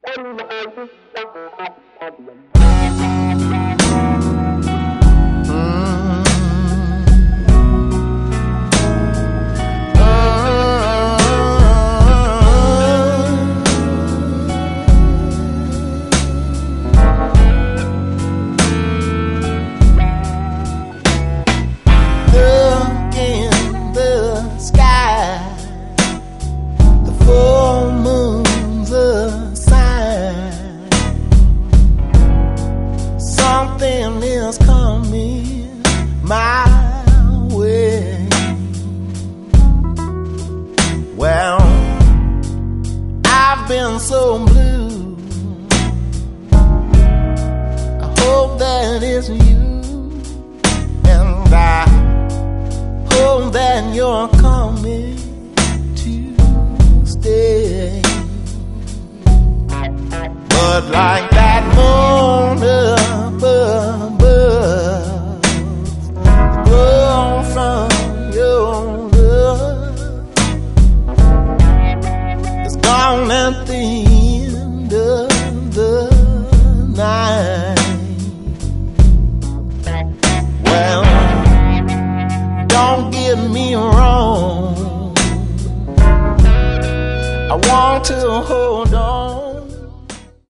Something is coming my way. Well, I've been so blue. I hope that it's you, and I hope that you're coming to stay. But like that moon above, the glow from your love is gone at the end of the night. Well, don't get me wrong, I want to hold on.